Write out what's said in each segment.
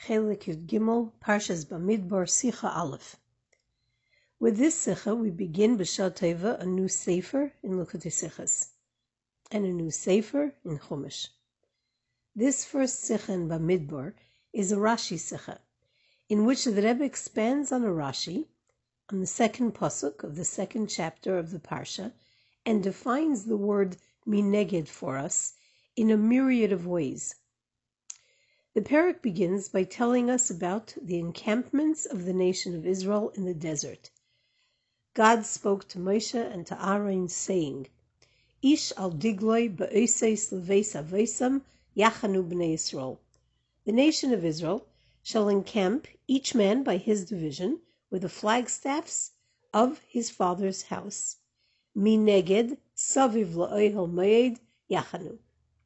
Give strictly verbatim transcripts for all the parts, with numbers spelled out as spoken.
Chelik Yud Gimel, Parshas Bamidbar, Sicha Aleph. With this Sicha, we begin B'Shah Tova, a new Sefer in Likutei Sichos, and a new Sefer in Chumash. This first Sicha in Bamidbar is a Rashi Sicha, in which the Rebbe expands on a Rashi, on the second pasuk of the second chapter of the Parsha, and defines the word mineged for us in a myriad of ways. The parak begins by telling us about the encampments of the nation of Israel in the desert. God spoke to Moshe and to Aaron, saying, Ish al digloi ba'oseis leveis avosam yachanu b'nei Yisrael. The nation of Israel shall encamp, each man by his division, with the flagstaffs of his father's house. Mineged saviv la'ohel moed yachanu.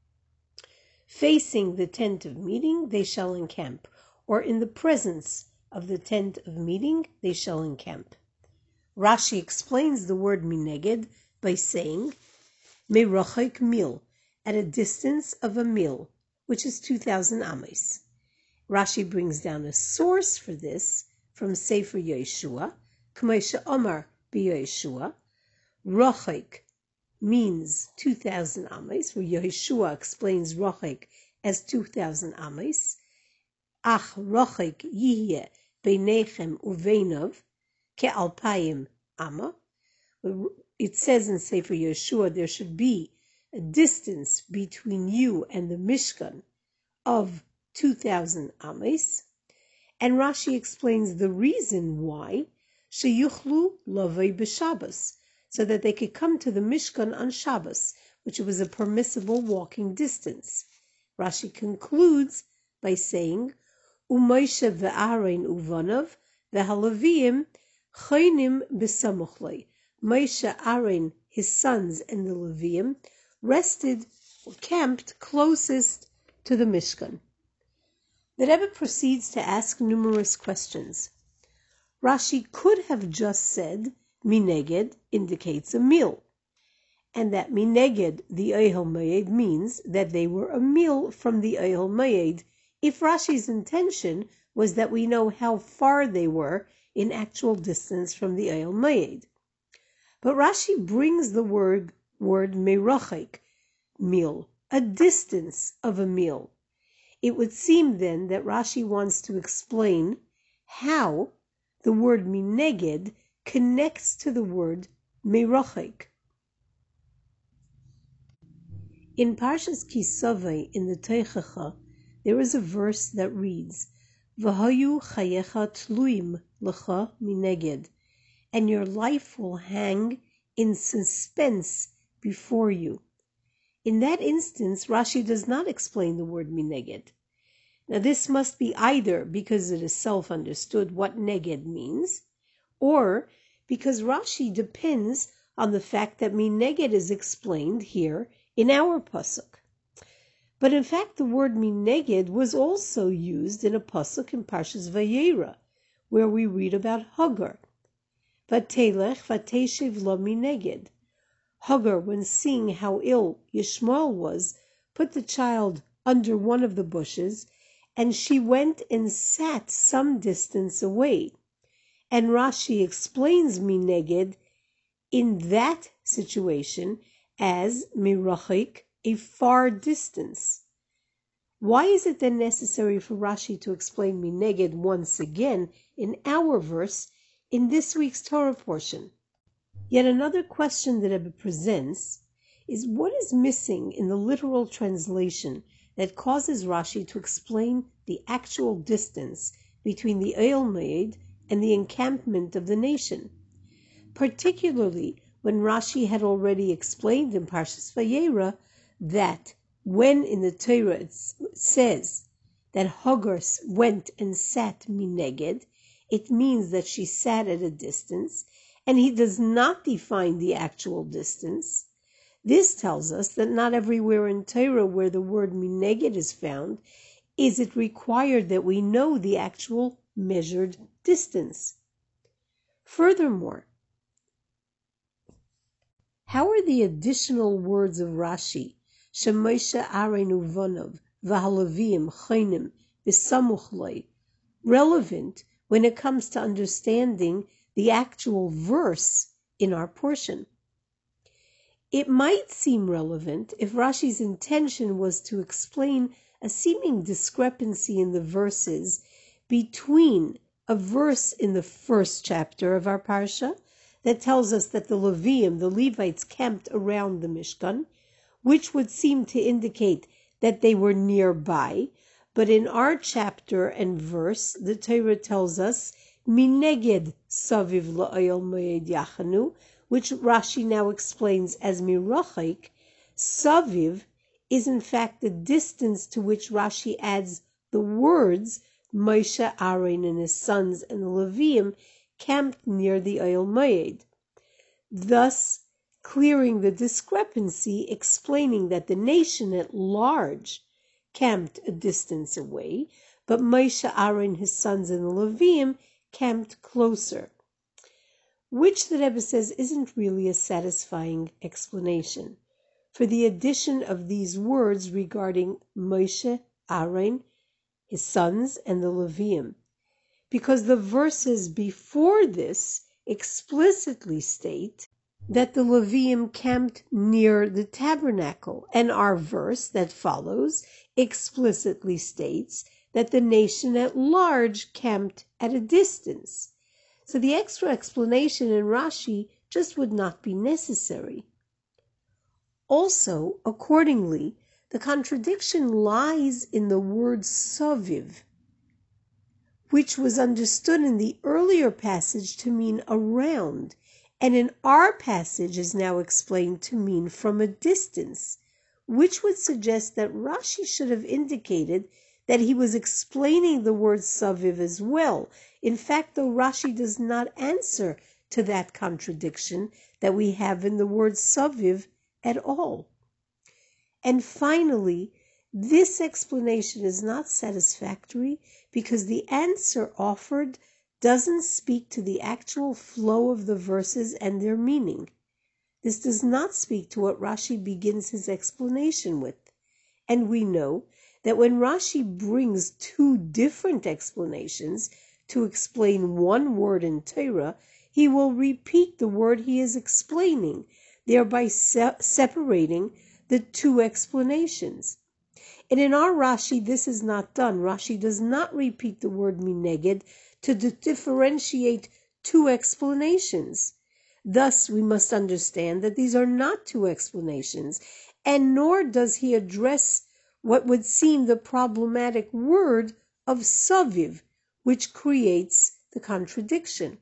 Facing the tent of meeting, they shall encamp, or in the presence of the tent of meeting, they shall encamp. Rashi explains the word mineged by saying, merochik mil, at a distance of a mil, which is two thousand ames. Rashi brings down a source for this from Sefer Yeshua, K'moshe Omar b'Yeshua. Rochik means two thousand ames, where Yeshua explains rochik as two thousand ames. Ach rochik yihye beinechem uveinov ke'alpayim amma. It says in Sefer Yeshua there should be a distance between you and the Mishkan of two thousand ames. And Rashi explains the reason why, sheyuchlu lavei b'Shabbos, so that they could come to the Mishkan on Shabbos, which was a permissible walking distance. Rashi concludes by saying, U'Moshe ve'Aaron uvanov ve'halavim chaynim b'samuchlei. Moshe, Aaron, his sons, and the Leviim rested or camped closest to the Mishkan. The Rebbe proceeds to ask numerous questions. Rashi could have just said, mineged indicates a meal, and that mineged, the Ohel Moed, means that they were a meal from the Ohel Moed, if Rashi's intention was that we know how far they were in actual distance from the Ohel Moed. But Rashi brings the word, word merochik, meal, a distance of a meal. It would seem then that Rashi wants to explain how the word mineged connects to the word merochik. In Parshas Kisavei in the Teichacha, there is a verse that reads, V'hayu chayecha tluim lecha mineged, and your life will hang in suspense before you. In that instance, Rashi does not explain the word mineged. Now this must be either because it is self-understood what neged means, or because Rashi depends on the fact that mineged is explained here in our pasuk. But in fact, the word mineged was also used in a pasuk in Parshas Vayera, where we read about Hagar. Vatelech vateshiv lo mineged. Hagar, when seeing how ill Yishmael was, put the child under one of the bushes, and she went and sat some distance away. And Rashi explains mineged in that situation as mirachik, a far distance. Why is it then necessary for Rashi to explain mineged once again in our verse in this week's Torah portion? Yet another question that Rebbe presents is what is missing in the literal translation that causes Rashi to explain the actual distance between the Ohel Moed and the encampment of the nation, particularly when Rashi had already explained in Parshas Vayera that when in the Torah it says that Hagar went and sat mineged, it means that she sat at a distance, and he does not define the actual distance. This tells us that not everywhere in Torah where the word mineged is found is it required that we know the actual measured distance. Furthermore, how are the additional words of Rashi, Shemoshe Aaron uvanov v'halavim chaynim v'samuchlei, relevant when it comes to understanding the actual verse in our portion. It might seem relevant if Rashi's intention was to explain a seeming discrepancy in the verses between a verse in the first chapter of our parsha that tells us that the Leviim, the Levites, camped around the Mishkan, which would seem to indicate that they were nearby. But in our chapter and verse, the Torah tells us, Mineged saviv la'oil moed yachanu, which Rashi now explains as mirachik. Saviv is in fact the distance to which Rashi adds the words Moshe, Aaron, and his sons and the Leviim camped near the Oil Moed, thus clearing the discrepancy, explaining that the nation at large camped a distance away, but Moshe, Aaron, his sons, and the Leviim camped closer, which the Rebbe says isn't really a satisfying explanation for the addition of these words regarding Moshe, Aaron, his sons, and the Leviim, because the verses before this explicitly state that the Leviim camped near the tabernacle, and our verse that follows explicitly states that the nation at large camped at a distance. So the extra explanation in Rashi just would not be necessary. Also, accordingly, the contradiction lies in the word saviv, which was understood in the earlier passage to mean around, and in our passage is now explained to mean from a distance, which would suggest that Rashi should have indicated that he was explaining the word saviv as well. In fact, though, Rashi does not answer to that contradiction that we have in the word saviv at all. And finally, this explanation is not satisfactory because the answer offered doesn't speak to the actual flow of the verses and their meaning. This does not speak to what Rashi begins his explanation with. And we know that when Rashi brings two different explanations to explain one word in Torah, he will repeat the word he is explaining, thereby se- separating the two explanations. And in our Rashi, this is not done. Rashi does not repeat the word mineged to d- differentiate two explanations. Thus, we must understand that these are not two explanations, and nor does he address what would seem the problematic word of saviv, which creates the contradiction.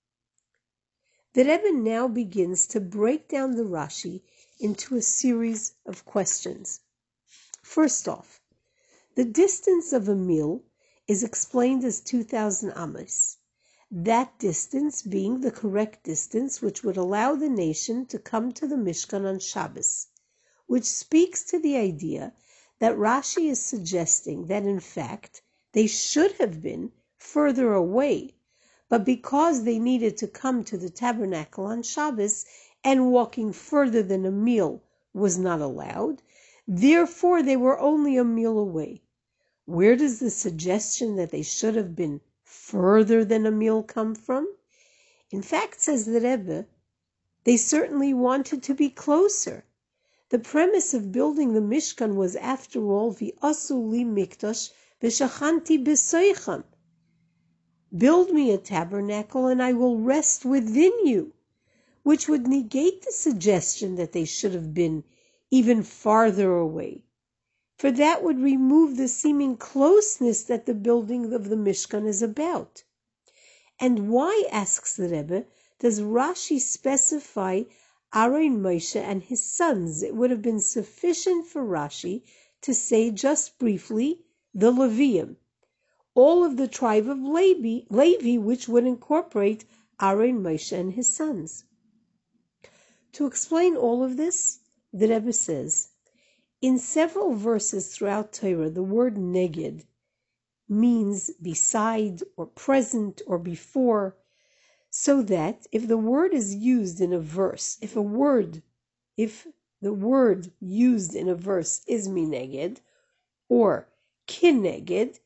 The Rebbe now begins to break down the Rashi into a series of questions. First off, the distance of a mil is explained as two thousand amos, that distance being the correct distance which would allow the nation to come to the Mishkan on Shabbos, which speaks to the idea that Rashi is suggesting that in fact they should have been further away, but because they needed to come to the tabernacle on Shabbos and walking further than a mil was not allowed, therefore they were only a mil away. Where does the suggestion that they should have been further than a mil come from? In fact, says the Rebbe, they certainly wanted to be closer. The premise of building the Mishkan was, after all, v'asu li mikdash v'shachanti b'soicham. Build me a tabernacle and I will rest within you, which would negate the suggestion that they should have been even farther away, for that would remove the seeming closeness that the building of the Mishkan is about. And why, asks the Rebbe, does Rashi specify Aaron, Moshe, and his sons? It would have been sufficient for Rashi to say just briefly the Leviim, all of the tribe of Levi, Levi, which would incorporate Aaron, Moshe, and his sons. To explain all of this, the Rebbe says, in several verses throughout Torah, the word neged means beside or present or before, so that if the word is used in a verse, if a word, if the word used in a verse is mineged or kineged,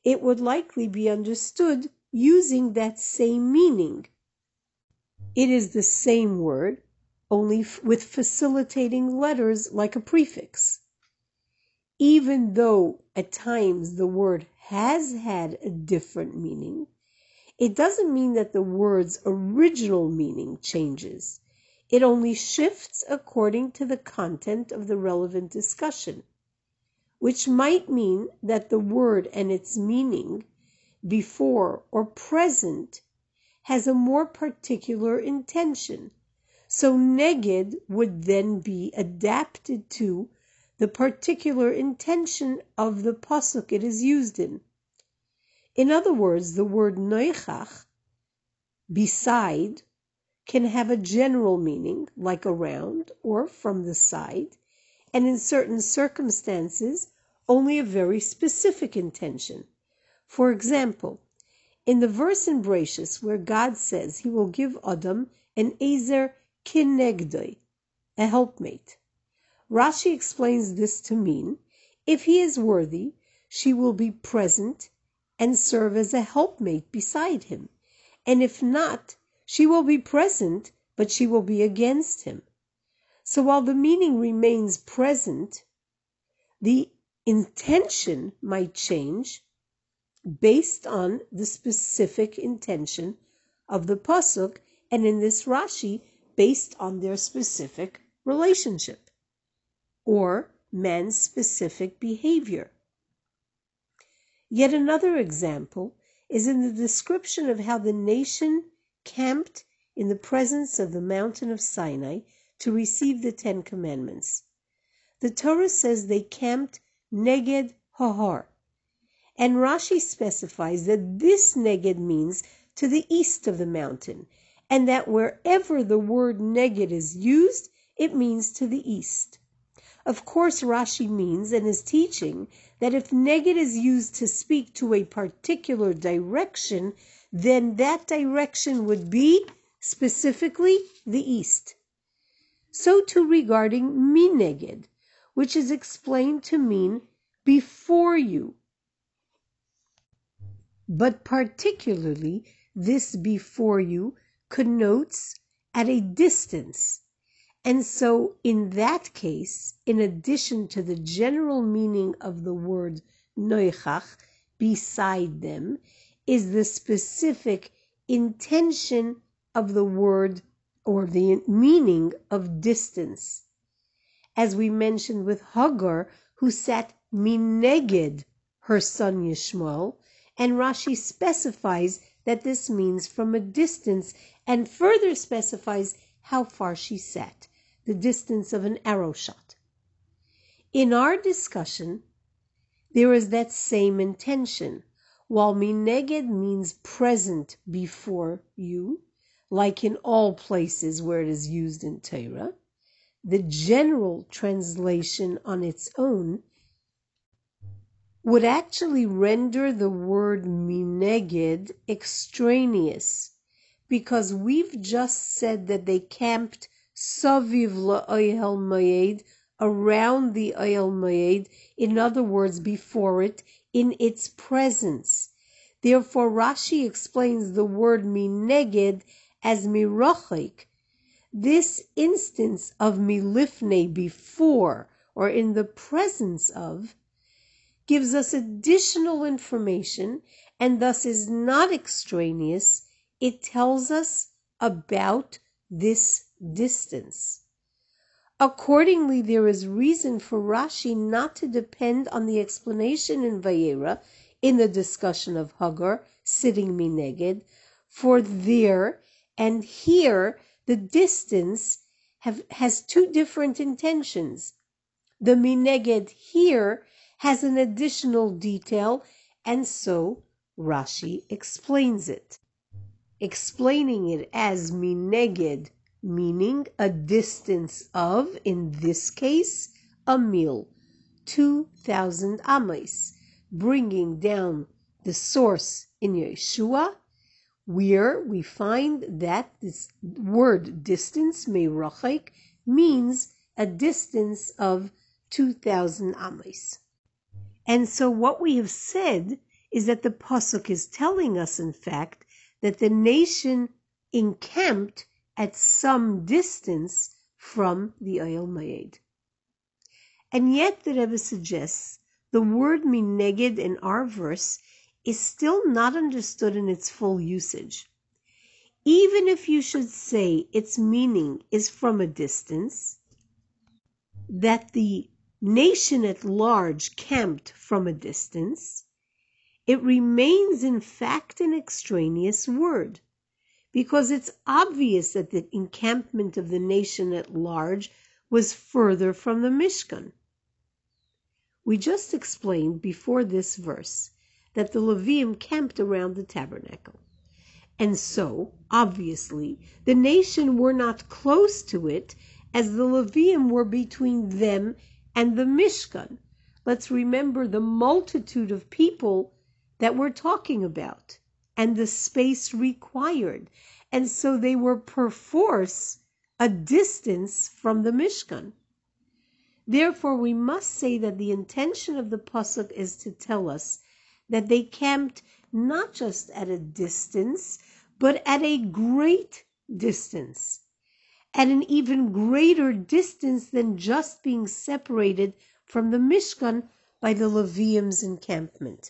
it would likely be understood using that same meaning. It is the same word, only f- with facilitating letters like a prefix. Even though at times the word has had a different meaning, it doesn't mean that the word's original meaning changes. It only shifts according to the content of the relevant discussion, which might mean that the word and its meaning, before or present, has a more particular intention. So neged would then be adapted to the particular intention of the pasuk it is used in. In other words, the word noichach, beside, can have a general meaning, like around or from the side, and in certain circumstances, only a very specific intention. For example, in the verse in Bereshis where God says he will give Adam an ezer kinegdoi, a helpmate, Rashi explains this to mean, if he is worthy, she will be present and serve as a helpmate beside him, and if not, she will be present, but she will be against him. So while the meaning remains present, the intention might change based on the specific intention of the pasuk, and in this Rashi, based on their specific relationship or man's specific behavior. Yet another example is in the description of how the nation camped in the presence of the mountain of Sinai to receive the Ten Commandments. The Torah says they camped neged hahar, and Rashi specifies that this neged means to the east of the mountain, and that wherever the word neged is used, it means to the east. Of course, Rashi means and is teaching that if neged is used to speak to a particular direction, then that direction would be specifically the east. So too regarding mineged, which is explained to mean before you. But particularly, this before you connotes at a distance. And so in that case, in addition to the general meaning of the word noichach, beside them, is the specific intention of the word or the meaning of distance. As we mentioned with Hagar, who sat mineged her son Yishmael, and Rashi specifies that this means from a distance and further specifies how far she sat, the distance of an arrow shot. In our discussion, there is that same intention. While mineged means present before you, like in all places where it is used in Torah, the general translation on its own would actually render the word mineged extraneous, because we've just said that they camped saviv la'ohel moed, around the ohel moed, in other words, before it, in its presence. Therefore, Rashi explains the word mineged as mirachik. This instance of milifne, before, or in the presence of, gives us additional information and thus is not extraneous. It tells us about this distance. Accordingly, there is reason for Rashi not to depend on the explanation in Vayera in the discussion of Hagar sitting mineged, for there and here the distance have, has two different intentions. The mineged here has an additional detail, and so Rashi explains it, explaining it as mineged, meaning a distance of, in this case, a mil, two thousand amos, bringing down the source in Yeshua, where we find that this word distance, meirachik, means a distance of two thousand amos. And so what we have said is that the pasuk is telling us, in fact, that the nation encamped at some distance from the Ohel Moed. And yet the Rebbe suggests the word mineged in our verse is still not understood in its full usage. Even if you should say its meaning is from a distance, that the nation at large camped from a distance, it remains in fact an extraneous word, because it's obvious that the encampment of the nation at large was further from the Mishkan. We just explained before this verse that the Levim camped around the tabernacle. And so, obviously, the nation were not close to it as the Levim were between them and the Mishkan. Let's remember the multitude of people that we're talking about and the space required. And so they were perforce a distance from the Mishkan. Therefore, we must say that the intention of the pasuk is to tell us that they camped not just at a distance, but at a great distance, at an even greater distance than just being separated from the Mishkan by the Levim's encampment.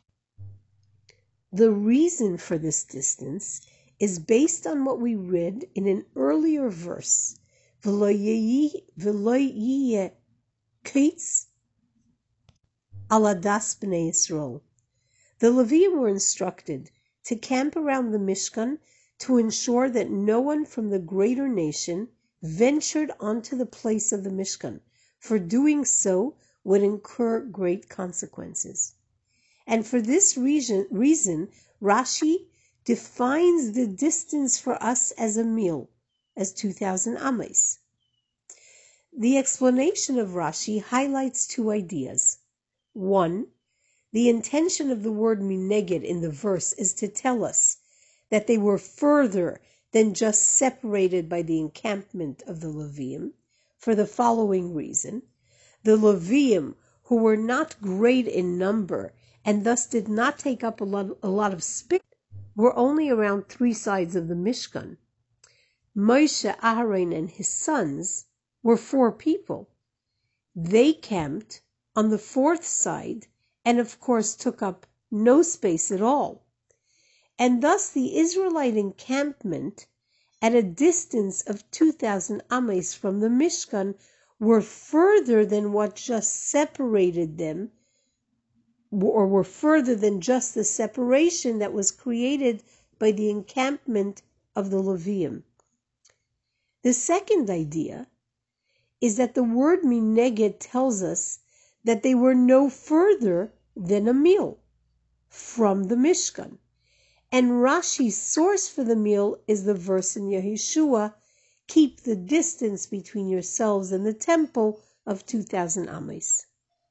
The reason for this distance is based on what we read in an earlier verse, V'lo yiyeh kaitz al adas b'nei Yisrael. The Levim were instructed to camp around the Mishkan to ensure that no one from the greater nation ventured onto the place of the Mishkan, for doing so would incur great consequences. And for this reason, reason Rashi defines the distance for us as a mil, as two thousand ames. The explanation of Rashi highlights two ideas. One, the intention of the word mineged in the verse is to tell us that they were further than just separated by the encampment of the Levim, for the following reason. The Levim, who were not great in number and thus did not take up a lot, a lot of space, were only around three sides of the Mishkan. Moshe, Aaron, and his sons were four people. They camped on the fourth side and of course took up no space at all. And thus the Israelite encampment at a distance of two thousand ames from the Mishkan were further than what just separated them, or were further than just the separation that was created by the encampment of the Levim. The second idea is that the word mineged tells us that they were no further than a mil from the Mishkan. And Rashi's source for the mil is the verse in Yeshua, keep the distance between yourselves and the temple of two thousand ames.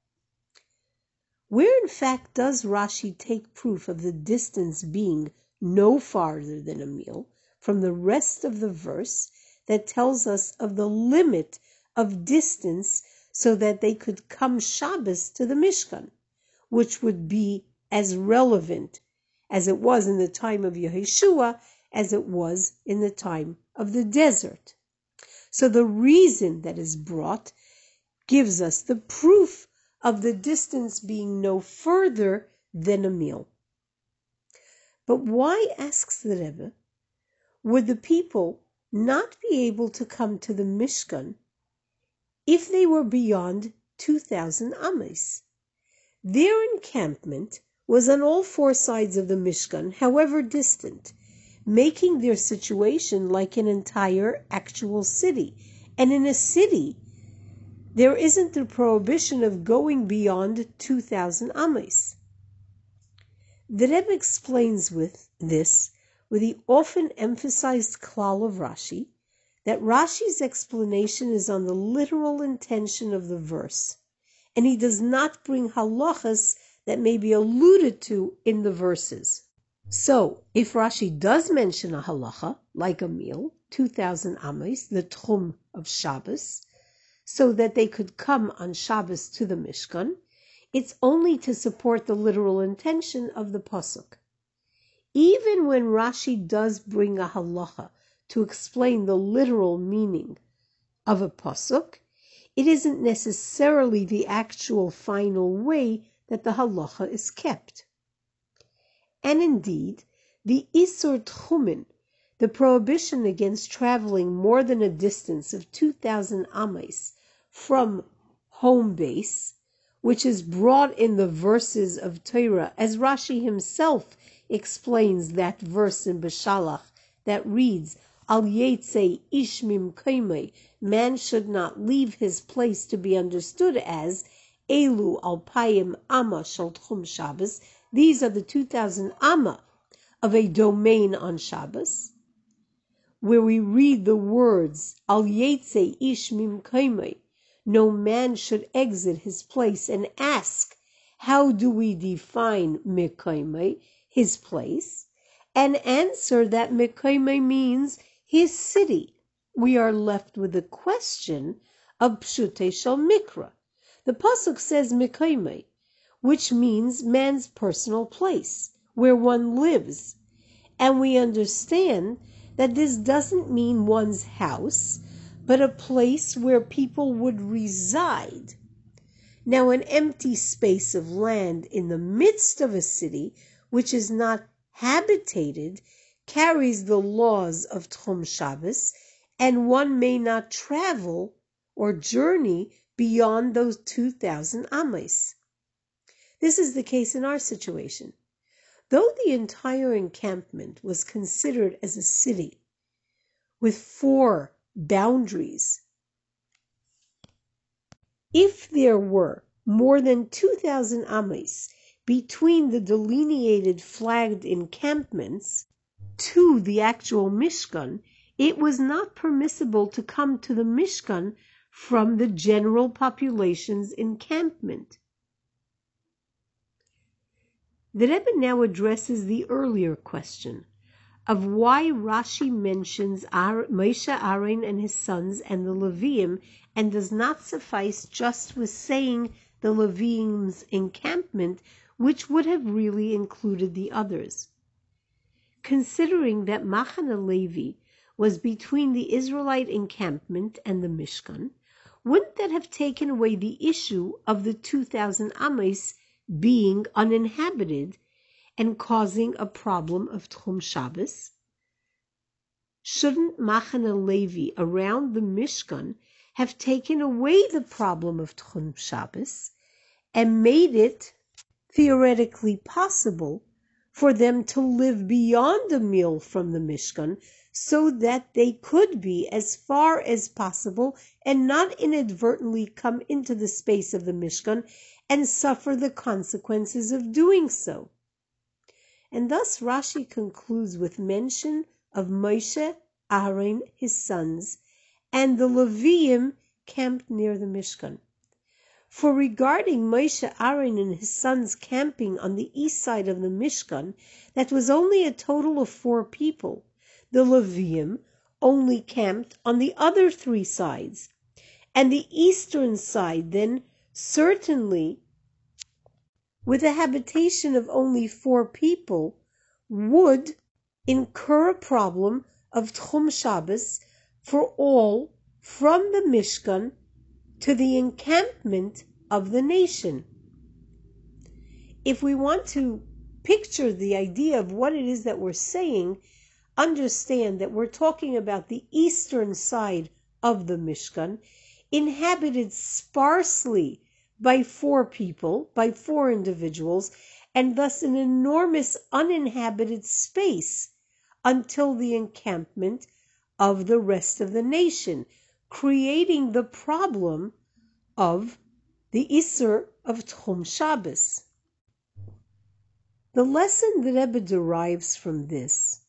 Where in fact does Rashi take proof of the distance being no farther than a mil from the rest of the verse that tells us of the limit of distance so that they could come Shabbos to the Mishkan, which would be as relevant as it was in the time of Yeshua as it was in the time of the desert. So the reason that is brought gives us the proof of the distance being no further than a mil. But why, asks the Rebbe, would the people not be able to come to the Mishkan if they were beyond two thousand ames? Their encampment was on all four sides of the Mishkan, however distant, making their situation like an entire actual city. And in a city, there isn't the prohibition of going beyond two thousand ames. The Rebbe explains with this, with the often emphasized klal of Rashi, that Rashi's explanation is on the literal intention of the verse, and he does not bring halachas that may be alluded to in the verses. So, if Rashi does mention a halacha, like a mil, two thousand ames, the tchum of Shabbos, so that they could come on Shabbos to the Mishkan, It's only to support the literal intention of the pasuk. Even when Rashi does bring a halacha to explain the literal meaning of a pasuk, it isn't necessarily the actual final way that the halacha is kept. And indeed, the Isur Tchumen, the prohibition against traveling more than a distance of two thousand ames from home base, which is brought in the verses of Torah, as Rashi himself explains that verse in Beshalach that reads, Al yetze ish mimkaimei, man should not leave his place, to be understood as Elu alpayim amma shel tchum Shabbos. These are the two thousand amma of a domain on Shabbos, where we read the words Al yetze ish mimkaimei, no man should exit his place, and ask, how do we define mikaimei, his place? And answer that mikaimei means his city. We are left with the question of pshutei shel mikra. The pasuk says mikaimei, which means man's personal place, where one lives. And we understand that this doesn't mean one's house, but a place where people would reside. Now, an empty space of land in the midst of a city, which is not habitated, carries the laws of Tchum Shabbos, and one may not travel or journey beyond those two thousand ames. This is the case in our situation. Though the entire encampment was considered as a city with four boundaries, if there were more than two thousand ames between the delineated flagged encampments to the actual Mishkan, it was not permissible to come to the Mishkan from the general population's encampment. The Rebbe now addresses the earlier question of why Rashi mentions Moshe, Aaron, and his sons and the Leviim, and does not suffice just with saying the Leviim's encampment, which would have really included the others. Considering that Machane Levi was between the Israelite encampment and the Mishkan, wouldn't that have taken away the issue of the two thousand ames being uninhabited and causing a problem of Tchum Shabbos? Shouldn't Machane Levi around the Mishkan have taken away the problem of Tchum Shabbos and made it theoretically possible for them to live beyond a meal from the Mishkan, so that they could be as far as possible and not inadvertently come into the space of the Mishkan and suffer the consequences of doing so? And thus Rashi concludes with mention of Moshe, Aaron, his sons, and the Leviim camped near the Mishkan. For regarding Moshe, Aaron, and his sons camping on the east side of the Mishkan, that was only a total of four people. The Leviim only camped on the other three sides, and the eastern side then certainly, with a habitation of only four people, would incur a problem of Tchum Shabbos for all from the Mishkan to the encampment of the nation. If we want to picture the idea of what it is that we're saying, understand that we're talking about the eastern side of the Mishkan, inhabited sparsely by four people, by four individuals, and thus an enormous uninhabited space until the encampment of the rest of the nation, creating the problem of the Isur of Tchum Shabbos. The lesson the Rebbe derives from this,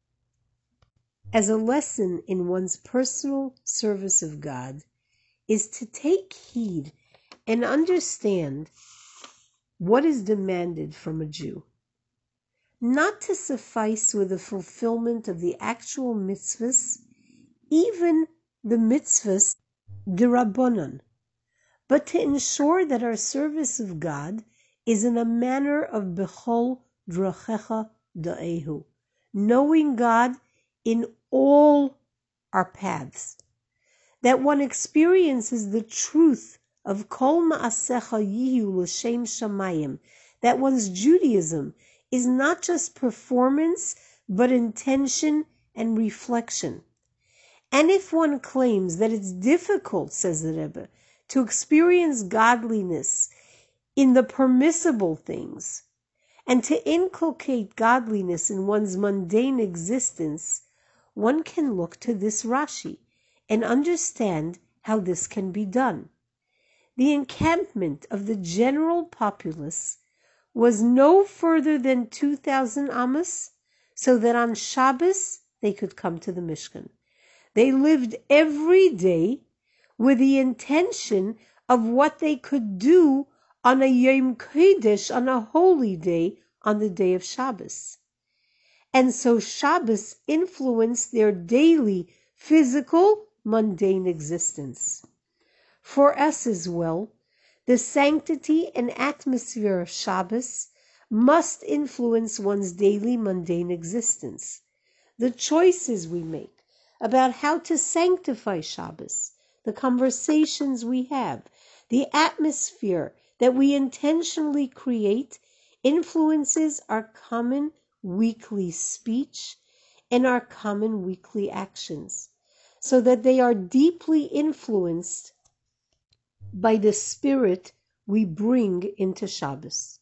as a lesson in one's personal service of God, is to take heed and understand what is demanded from a Jew, not to suffice with the fulfillment of the actual mitzvahs, even the mitzvahs d'Rabbanan, but to ensure that our service of God is in a manner of Bechol Drachecha Da'ehu, knowing God in all our paths, that one experiences the truth of Kol Ma'asecha Yihu L'Shem Shamayim, that one's Judaism is not just performance, but intention and reflection. And if one claims that it's difficult, says the Rebbe, to experience godliness in the permissible things, and to inculcate godliness in one's mundane existence, one can look to this Rashi and understand how this can be done. The encampment of the general populace was no further than two thousand amos, so that on Shabbos they could come to the Mishkan. They lived every day with the intention of what they could do on a Yom Kodesh, on a holy day, on the day of Shabbos. And so Shabbos influenced their daily, physical, mundane existence. For us as well, the sanctity and atmosphere of Shabbos must influence one's daily, mundane existence. The choices we make about how to sanctify Shabbos, the conversations we have, the atmosphere that we intentionally create influences our common weekly speech and our common weekly actions, so that they are deeply influenced by the spirit we bring into Shabbos.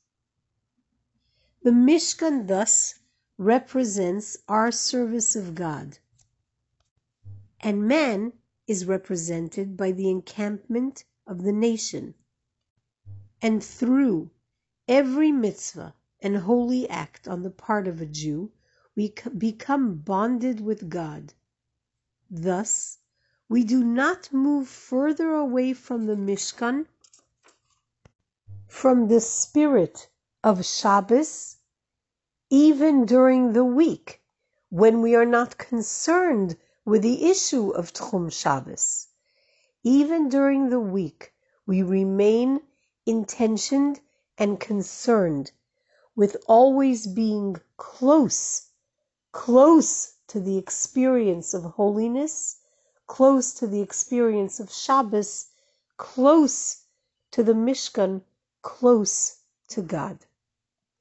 The Mishkan thus represents our service of God, and man is represented by the encampment of the nation. And through every mitzvah and holy act on the part of a Jew, we become bonded with God. Thus, we do not move further away from the Mishkan, from the spirit of Shabbos, even during the week, when we are not concerned with the issue of Tchum Shabbos. Even during the week, we remain intentioned and concerned with always being close, close to the experience of holiness, close to the experience of Shabbos, close to the Mishkan, close to God.